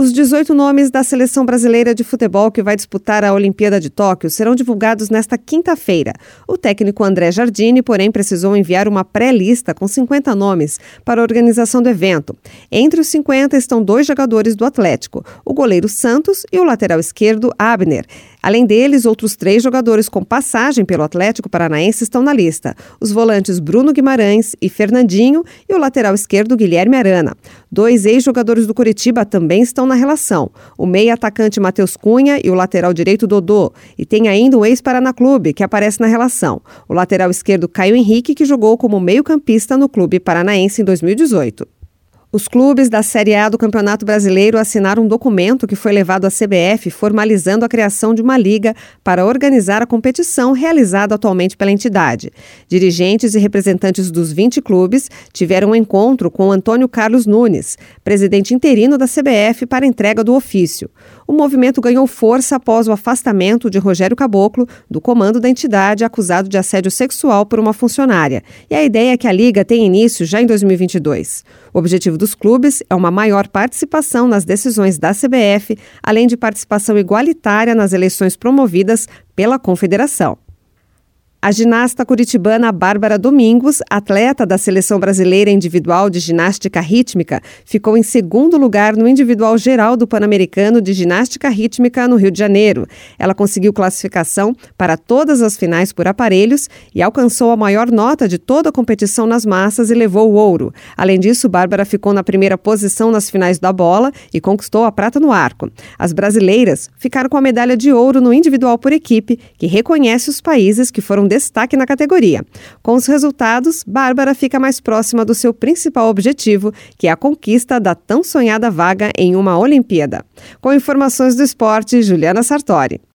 Os 18 nomes da seleção brasileira de futebol que vai disputar a Olimpíada de Tóquio serão divulgados nesta quinta-feira. O técnico André Jardine, porém, precisou enviar uma pré-lista com 50 nomes para a organização do evento. Entre os 50 estão 2 jogadores do Atlético, o goleiro Santos e o lateral esquerdo Abner. Além deles, outros 3 jogadores com passagem pelo Atlético Paranaense estão na lista. Os volantes Bruno Guimarães e Fernandinho e o lateral esquerdo Guilherme Arana. 2 ex-jogadores do Coritiba também estão na relação. O meia-atacante Matheus Cunha e o lateral direito Dodô. E tem ainda o ex-Paraná Clube, que aparece na relação. O lateral esquerdo Caio Henrique, que jogou como meio-campista no Clube Paranaense em 2018. Os clubes da Série A do Campeonato Brasileiro assinaram um documento que foi levado à CBF formalizando a criação de uma liga para organizar a competição realizada atualmente pela entidade. Dirigentes e representantes dos 20 clubes tiveram um encontro com Antônio Carlos Nunes, presidente interino da CBF, para entrega do ofício. O movimento ganhou força após o afastamento de Rogério Caboclo do comando da entidade, acusado de assédio sexual por uma funcionária. E a ideia é que a liga tenha início já em 2022. O objetivo dos clubes é uma maior participação nas decisões da CBF, além de participação igualitária nas eleições promovidas pela Confederação. A ginasta curitibana Bárbara Domingos, atleta da Seleção Brasileira Individual de Ginástica Rítmica, ficou em segundo lugar no individual geral do Pan-Americano de Ginástica Rítmica no Rio de Janeiro. Ela conseguiu classificação para todas as finais por aparelhos e alcançou a maior nota de toda a competição nas massas e levou o ouro. Além disso, Bárbara ficou na primeira posição nas finais da bola e conquistou a prata no arco. As brasileiras ficaram com a medalha de ouro no individual por equipe, que reconhece os países que foram destaque na categoria. Com os resultados, Bárbara fica mais próxima do seu principal objetivo, que é a conquista da tão sonhada vaga em uma Olimpíada. Com informações do esporte, Juliana Sartori.